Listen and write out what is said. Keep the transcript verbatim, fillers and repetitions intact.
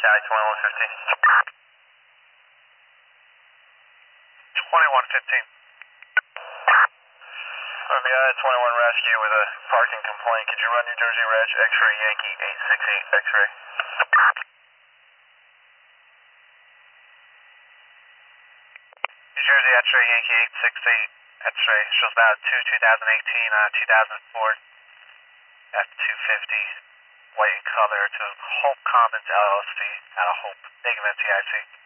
I twenty-one fifteen. twenty-one fifteen. From the I twenty-one rescue with a parking complaint. Could you run New Jersey Reg X-ray Yankee eight six eight X-ray? New Jersey X-ray Yankee eight six eight X-ray. Shows about two two thousand eighteen, uh, two thousand four F two fifty. White in color to Hope Commons L L C out of Hope. Negative N T I C.